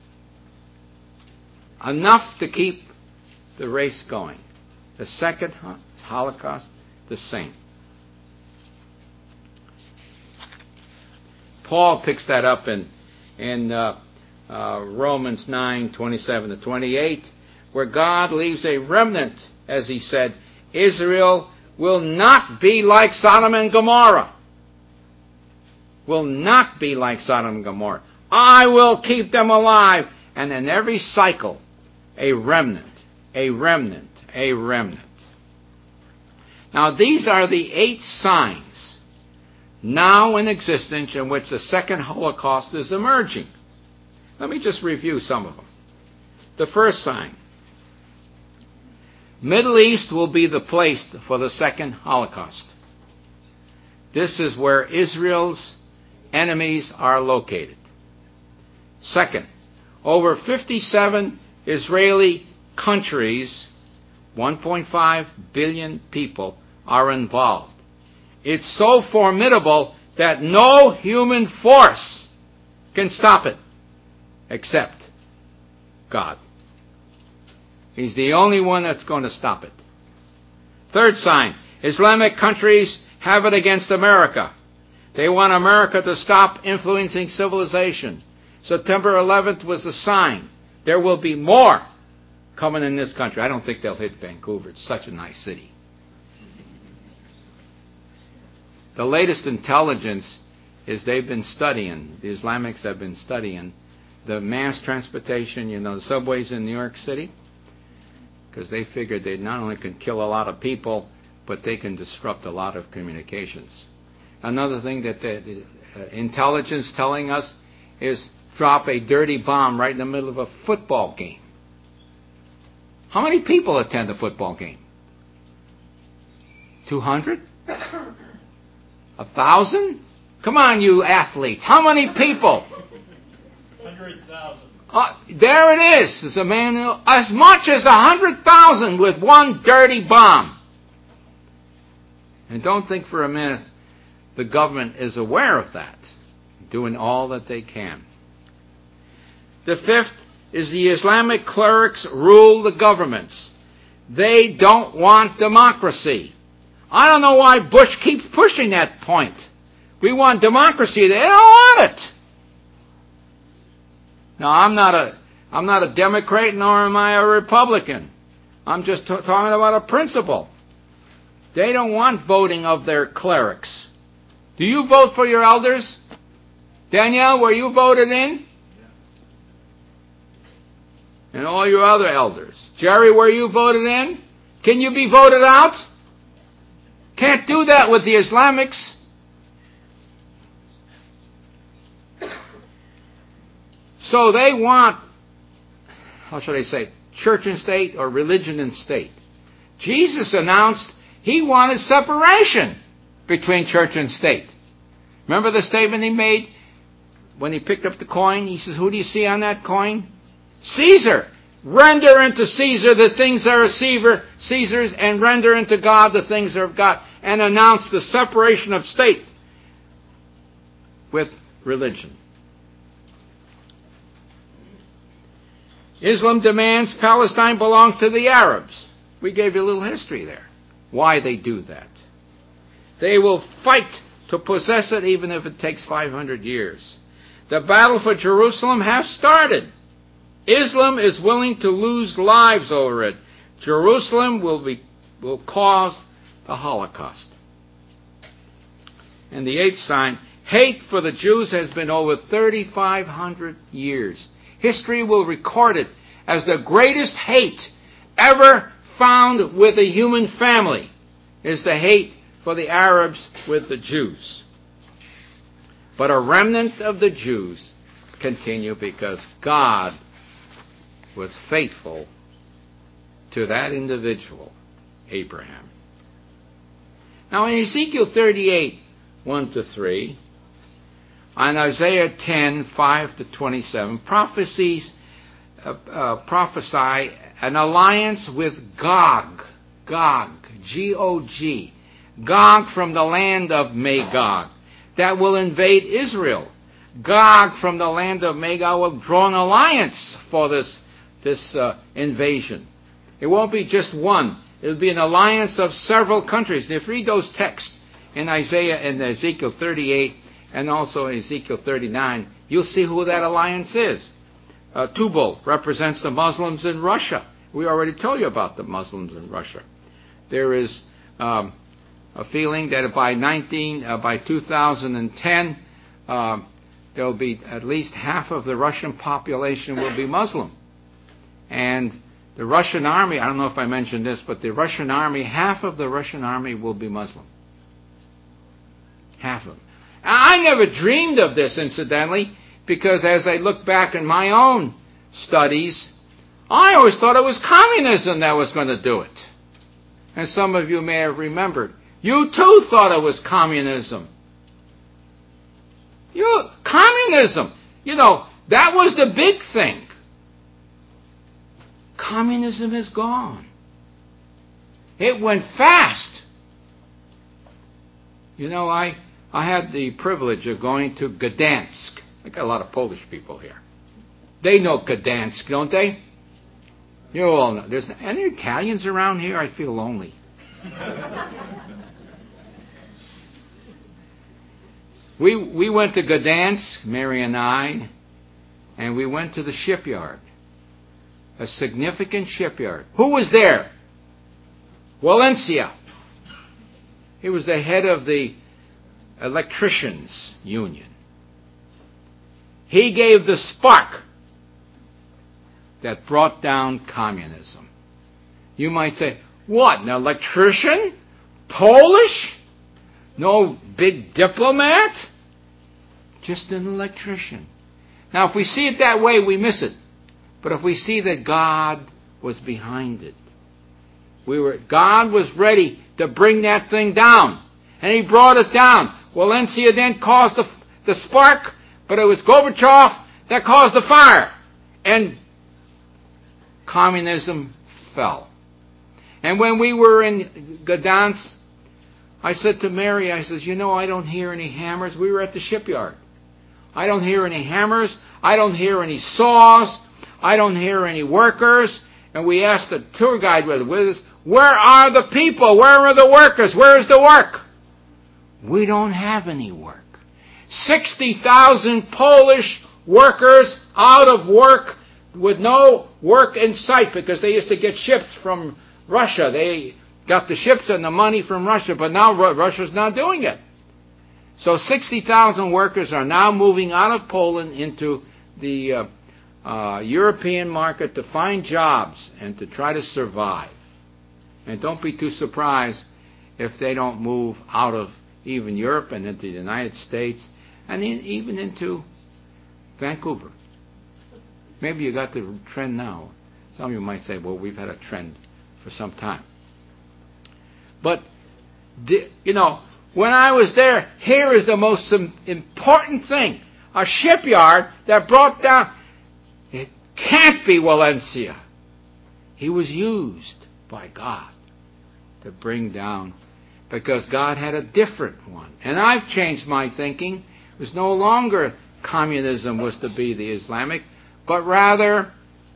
Enough to keep the race going. The second Holocaust, the same. Paul picks that up in, in uh, uh, Romans nine, twenty-seven to twenty-eight, where God leaves a remnant, as he said, Israel will not be like Sodom and Gomorrah. Will not be like Sodom and Gomorrah. I will keep them alive. And in every cycle, a remnant, a remnant, a remnant. Now these are the eight signs now in existence in which the second Holocaust is emerging. Let me just review some of them. The first sign. Middle East will be the place for the second Holocaust. This is where Israel's enemies are located. Second, over fifty-seven Israeli countries, one point five billion people, are involved. It's so formidable that no human force can stop it except God. He's the only one that's going to stop it. Third sign, Islamic countries have it against America. They want America to stop influencing civilization. September eleventh was the sign. There will be more coming in this country. I don't think they'll hit Vancouver. It's such a nice city. The latest intelligence is they've been studying, the Islamics have been studying the mass transportation, you know, the subways in New York City, because they figured they not only can kill a lot of people, but they can disrupt a lot of communications. Another thing that the uh, intelligence telling us is drop a dirty bomb right in the middle of a football game. How many people attend a football game? Two hundred? A thousand? Come on, you athletes. How many people? one hundred thousand. Uh, there it is. It's a man who, as much as a hundred thousand with one dirty bomb. And don't think for a minute the government is aware of that, doing all that they can. The fifth is the Islamic clerics rule the governments. They don't want democracy. I don't know why Bush keeps pushing that point. We want democracy. They don't want it. Now, I'm not a, I'm not a Democrat, nor am I a Republican. I'm just t- talking about a principle. They don't want voting of their clerics. Do you vote for your elders? Danielle, were you voted in? Yeah. And all your other elders. Jerry, were you voted in? Can you be voted out? Can't do that with the Islamics. So they want, how should I say, church and state or religion and state. Jesus announced he wanted separation between church and state. Remember the statement he made when he picked up the coin? He says, who do you see on that coin? Caesar. Render unto Caesar the things that are Caesar, Caesar's, and render unto God the things that are of God. And announce the separation of state with religion. Islam demands Palestine belongs to the Arabs. We gave you a little history there. Why they do that. They will fight to possess it even if it takes five hundred years. The battle for Jerusalem has started. Islam is willing to lose lives over it. Jerusalem will be will cause the Holocaust. And the eighth sign, hate for the Jews has been over thirty-five hundred years. History will record it as the greatest hate ever found with a human family is the hate for the Arabs with the Jews. But a remnant of the Jews continue because God was faithful to that individual, Abraham. Now in Ezekiel thirty-eight, one to three, on Isaiah ten, five to twenty-seven, prophecies uh, uh, prophesy an alliance with Gog, Gog, G O G, Gog from the land of Magog, that will invade Israel. Gog from the land of Magog will draw an alliance for this, this uh, invasion. It won't be just one. It'll be an alliance of several countries. If you read those texts in Isaiah and Ezekiel thirty-eight and also in Ezekiel thirty-nine, you'll see who that alliance is. Uh, Tubal represents the Muslims in Russia. We already told you about the Muslims in Russia. There is um, a feeling that by nineteen, uh, by two thousand ten, uh, there will be at least half of the Russian population will be Muslim. And the Russian army, I don't know if I mentioned this, but the Russian army, half of the Russian army will be Muslim. Half of them. I never dreamed of this, incidentally, because as I look back in my own studies, I always thought it was communism that was going to do it. And some of you may have remembered. You too thought it was communism. You, communism. You know, that was the big thing. Communism is gone. It went fast. You know, I, I had the privilege of going to Gdansk. I got a lot of Polish people here. They know Gdansk, don't they? You all know. There's any Italians around here? I feel lonely. we we went to Gdansk, Mary and I, and we went to the shipyard. A significant shipyard. Who was there? Walencia. He was the head of the electricians union. He gave the spark that brought down communism. You might say, what, an electrician? Polish? No big diplomat? Just an electrician. Now, if we see it that way, we miss it. But if we see that God was behind it, we were, God was ready to bring that thing down. And he brought it down. Valencia then caused the, the spark, but it was Gorbachev that caused the fire. And communism fell. And when we were in Gdansk, I said to Mary, I said, you know, I don't hear any hammers. We were at the shipyard. I don't hear any hammers. I don't hear any saws. I don't hear any workers. And we asked the tour guide with us, where are the people? Where are the workers? Where is the work? We don't have any work. sixty thousand Polish workers out of work with no work in sight because they used to get ships from Russia. They got the ships and the money from Russia, but now Russia's not doing it. So sixty thousand workers are now moving out of Poland into the uh, uh, European market to find jobs and to try to survive. And don't be too surprised if they don't move out of even Europe and into the United States and in, even into Vancouver. Maybe you got the trend now. Some of you might say, well, we've had a trend for some time. But, you know, when I was there, here is the most important thing. A shipyard that brought down, it can't be Valencia. He was used by God to bring down, because God had a different one. And I've changed my thinking. It was no longer communism was to be the Islamic, but rather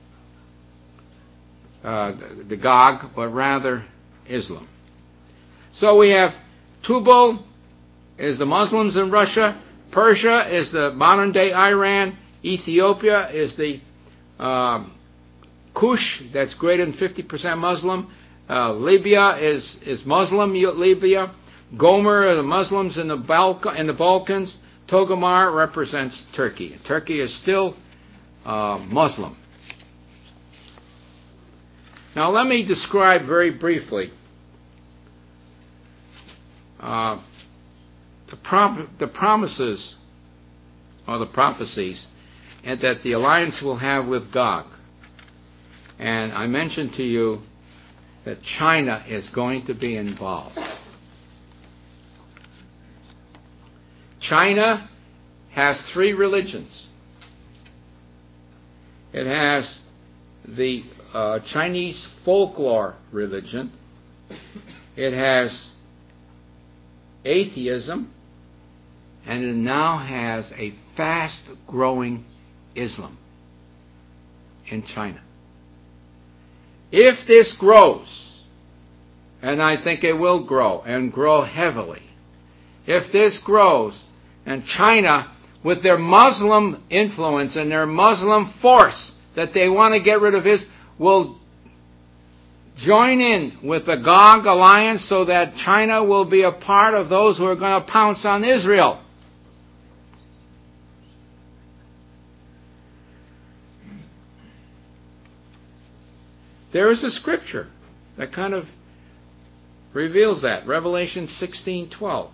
uh, the, the Gog, but rather Islam. So we have Tubal is the Muslims in Russia, Persia is the modern-day Iran, Ethiopia is the um, Kush, that's greater than fifty percent Muslim, uh, Libya is, is Muslim Libya, Gomer are the Muslims in the, Balk- in the Balkans, Togomar represents Turkey. Turkey is still uh, Muslim. Now let me describe very briefly uh, the, prom- the promises or the prophecies and that the alliance will have with Gog. And I mentioned to you that China is going to be involved. China has three religions. It has the uh, Chinese folklore religion. It has atheism. And it now has a fast-growing Islam in China. If this grows, and I think it will grow, and grow heavily, if this grows, and China, with their Muslim influence and their Muslim force that they want to get rid of his, will join in with the Gog alliance so that China will be a part of those who are going to pounce on Israel. There is a scripture that kind of reveals that. Revelation sixteen twelve.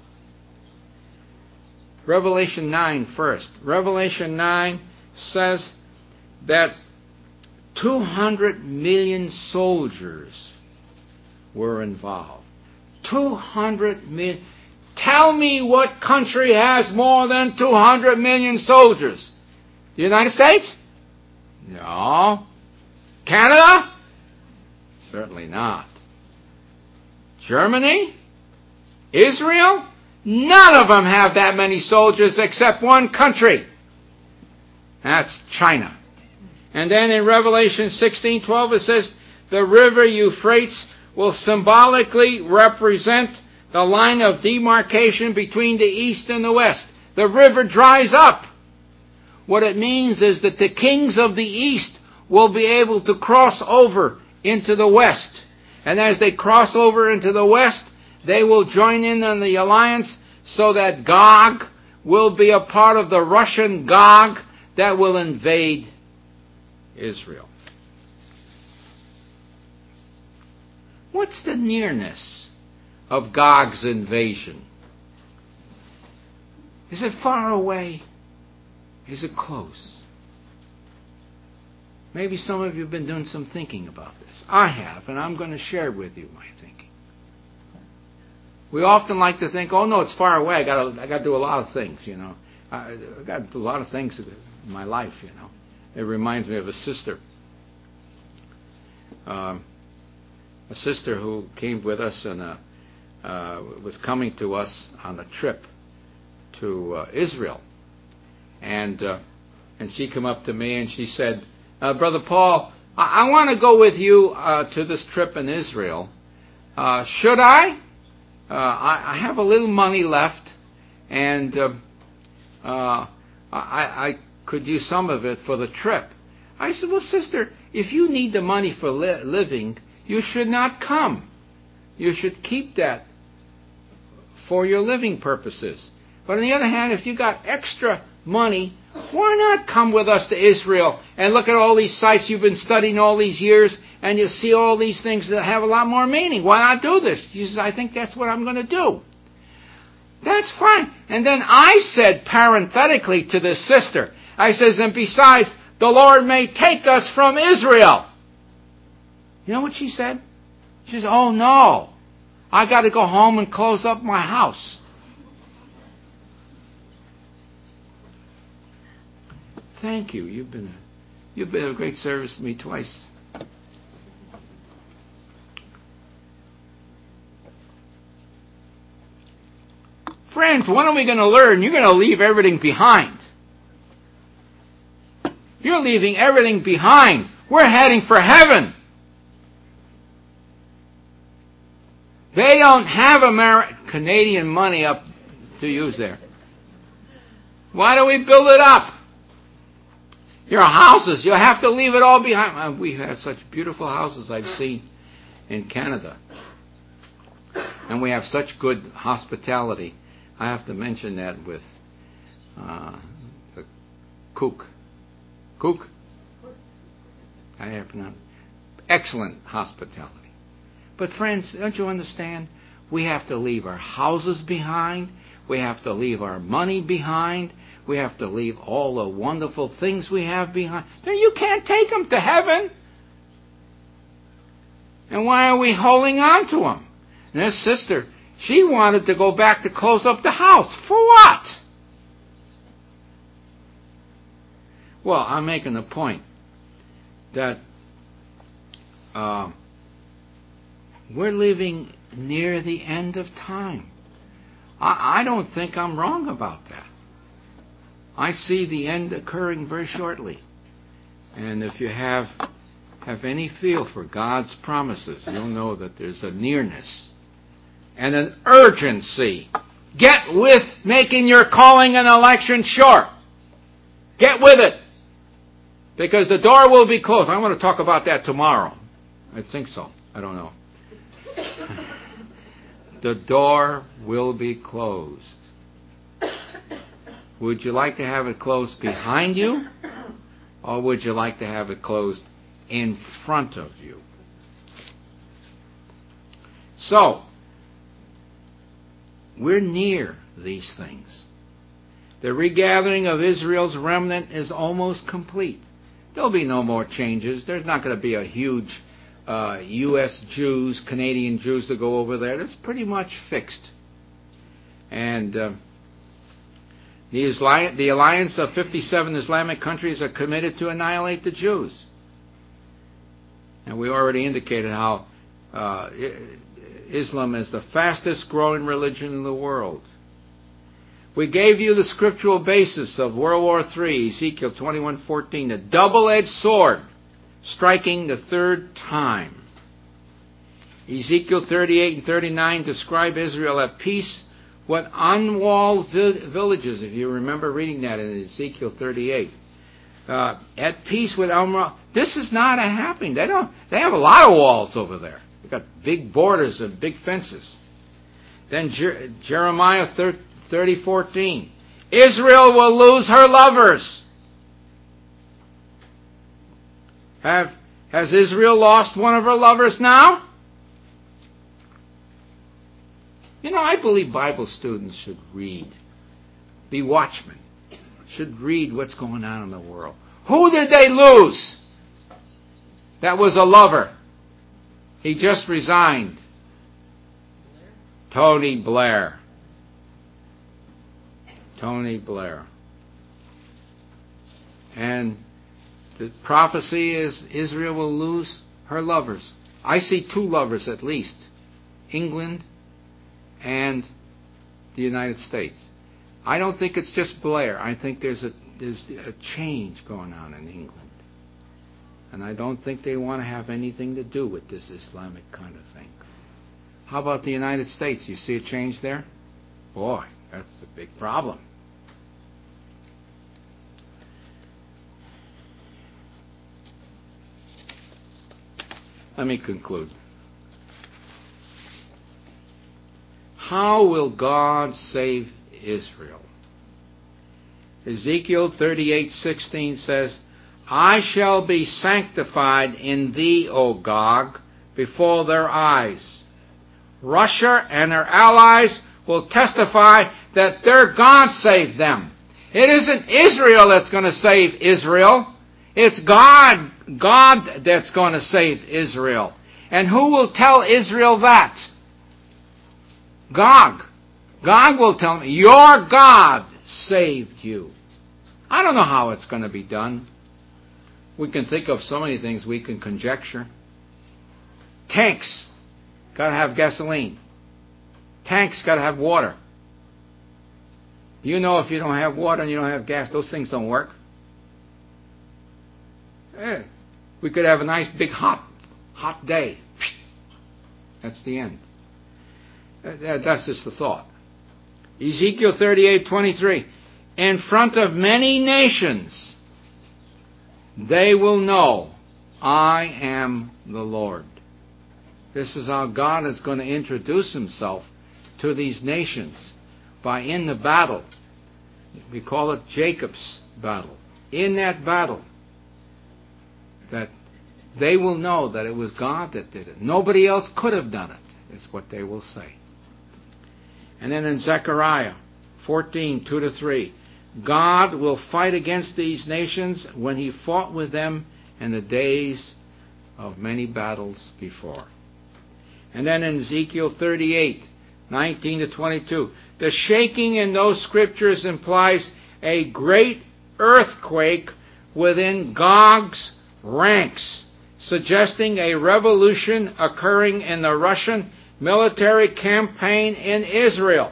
Revelation nine first. Revelation nine says that two hundred million soldiers were involved. two hundred million. Tell me what country has more than two hundred million soldiers? The United States? No. Canada? Certainly not. Germany? Israel? None of them have that many soldiers except one country. That's China. And then in Revelation sixteen twelve it says, the river Euphrates will symbolically represent the line of demarcation between the east and the west. The river dries up. What it means is that the kings of the east will be able to cross over into the west. And as they cross over into the west, they will join in on the alliance so that Gog will be a part of the Russian Gog that will invade Israel. What's the nearness of Gog's invasion? Is it far away? Is it close? Maybe some of you have been doing some thinking about this. I have, and I'm going to share with you my thinking. We often like to think, oh no, it's far away. I got I got to do a lot of things, you know. I, I got to do a lot of things in my life, you know. It reminds me of a sister, um, a sister who came with us and uh, uh, was coming to us on a trip to uh, Israel, and uh, and she came up to me and she said, uh, Brother Paul, I, I want to go with you uh, to this trip in Israel. Uh, should I? Uh, I, I have a little money left, and uh, uh, I, I could use some of it for the trip. I said, well, sister, if you need the money for li- living, you should not come. You should keep that for your living purposes. But on the other hand, if you got extra money, why not come with us to Israel and look at all these sites you've been studying all these years, and you see all these things that have a lot more meaning. Why not do this? She says, I think that's what I'm going to do. That's fine. And then I said parenthetically to this sister, I says, and besides, the Lord may take us from Israel. You know what she said? She says, oh no, I got to go home and close up my house. Thank you. You've been a, you've been of great service to me twice. Friends, when are we going to learn? You're going to leave everything behind. You're leaving everything behind. We're heading for heaven. They don't have Ameri- Canadian money up to use there. Why do we build it up? Your houses, you have to leave it all behind. We've had such beautiful houses I've seen in Canada. And we have such good hospitality. I have to mention that with uh, the Cook. Cook? I have not. Excellent hospitality. But friends, don't you understand? We have to leave our houses behind. We have to leave our money behind. We have to leave all the wonderful things we have behind. You can't take them to heaven. And why are we holding on to them? And this sister, she wanted to go back to close up the house. For what? Well, I'm making the point that uh, we're living near the end of time. I, I don't think I'm wrong about that. I see the end occurring very shortly. And if you have have any feel for God's promises, you'll know that there's a nearness and an urgency. Get with making your calling and election sure. Get with it. Because the door will be closed. I want to talk about that tomorrow. I think so. I don't know. The door will be closed. Would you like to have it closed behind you? Or would you like to have it closed in front of you? So, we're near these things. The regathering of Israel's remnant is almost complete. There'll be no more changes. There's not going to be a huge uh, U S Jews, Canadian Jews to go over there. That's pretty much fixed. And uh, the, Isli- the alliance of fifty-seven Islamic countries are committed to annihilate the Jews. And we already indicated how uh, Islam is the fastest growing religion in the world. We gave you the scriptural basis of World War Three, Ezekiel twenty-one fourteen, the double-edged sword striking the third time. Ezekiel thirty-eight and thirty-nine describe Israel at peace with unwalled villages, if you remember reading that in Ezekiel thirty-eight. Uh, at peace with unwalled. This is not a happening. They don't. They have a lot of walls over there. They've got big borders and big fences. Then Jer- Jeremiah thirty fourteen. Israel will lose her lovers. Have, has Israel lost one of her lovers now? You know, I believe Bible students should read. Be watchmen. Should read what's going on in the world. Who did they lose? That was a lover. He just resigned. Tony Blair. Tony Blair. And the prophecy is Israel will lose her lovers. I see two lovers at least. England and the United States. I don't think it's just Blair. I think there's a there's a change going on in England. And I don't think they want to have anything to do with this Islamic kind of thing. How about the United States? You see a change there? Boy, that's a big problem. Let me conclude. How will God save Israel? Ezekiel thirty-eight sixteen says, I shall be sanctified in thee, O Gog, before their eyes. Russia and her allies will testify that their God saved them. It isn't Israel that's going to save Israel. It's God, God that's going to save Israel. And who will tell Israel that? Gog. Gog will tell me, your God saved you. I don't know how it's going to be done. We can think of so many things we can conjecture. Tanks. Got to have gasoline. Tanks got to have water. You know if you don't have water and you don't have gas, those things don't work. Eh, we could have a nice big hot, hot day. That's the end. That's just the thought. Ezekiel thirty-eight twenty-three. In front of many nations, they will know I am the Lord. This is how God is going to introduce himself to these nations. By in the battle. We call it Jacob's battle. In that battle, that they will know that it was God that did it. Nobody else could have done it, is what they will say. And then in Zechariah fourteen, two to three, God will fight against these nations when he fought with them in the days of many battles before. And then in Ezekiel thirty-eight, nineteen to twenty-two, the shaking in those scriptures implies a great earthquake within Gog's ranks, suggesting a revolution occurring in the Russian military campaign in Israel.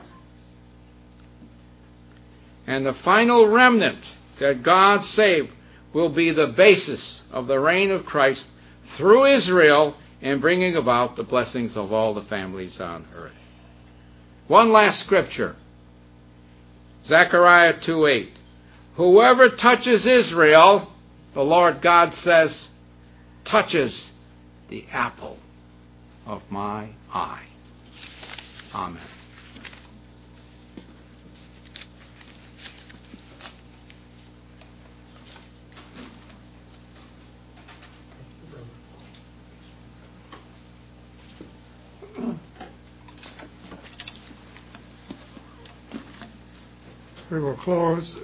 And the final remnant that God saved will be the basis of the reign of Christ through Israel in bringing about the blessings of all the families on earth. One last scripture. Zechariah two eight. Whoever touches Israel, the Lord God says, touches the apple of my eye. Amen. We will close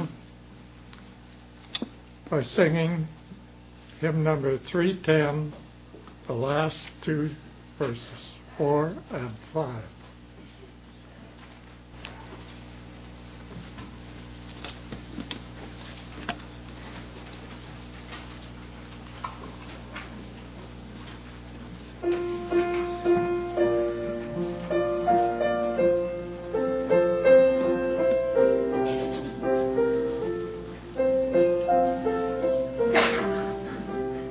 by singing hymn number three ten, the last two verses, four and five.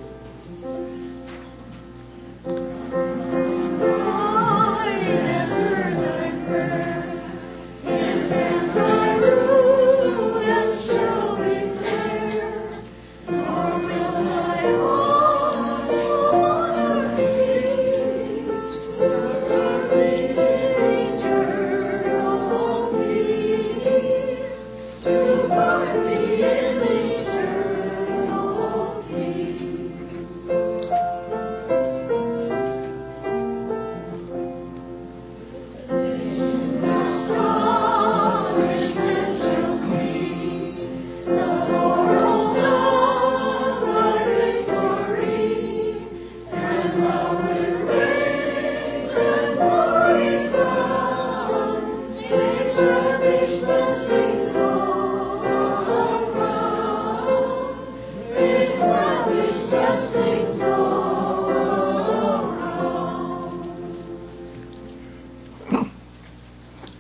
Holy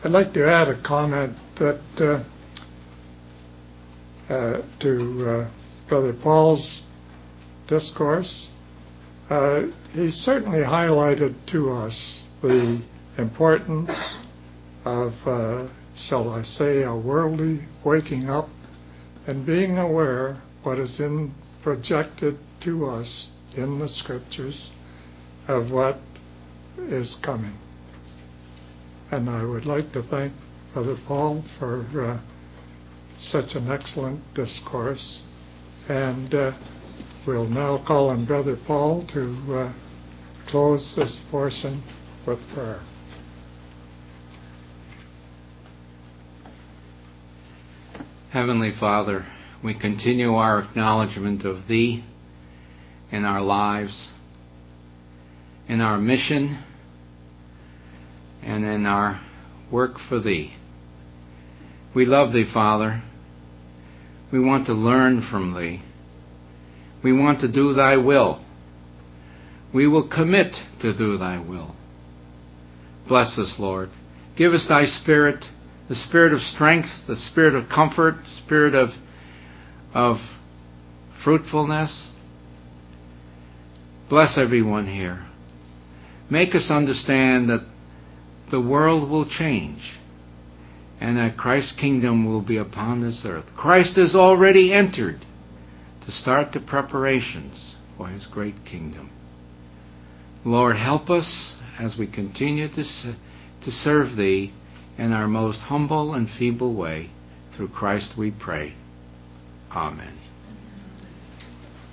I'd like to add a comment that uh, uh, to uh, Brother Paul's discourse. Uh, he certainly highlighted to us the importance of, uh, shall I say, a worldly waking up and being aware what is in projected to us in the Scriptures of what is coming. And I would like to thank Brother Paul for uh, such an excellent discourse. And uh, we'll now call on Brother Paul to uh, close this portion with prayer. Heavenly Father, we continue our acknowledgement of Thee in our lives, in our mission, and in our work for Thee. We love Thee, Father. We want to learn from Thee. We want to do Thy will. We will commit to do Thy will. Bless us, Lord. Give us Thy Spirit, the Spirit of strength, the Spirit of comfort, Spirit of, of fruitfulness. Bless everyone here. Make us understand that the world will change and that Christ's kingdom will be upon this earth. Christ has already entered to start the preparations for His great kingdom. Lord, help us as we continue to, to serve Thee in our most humble and feeble way. Through Christ we pray. Amen.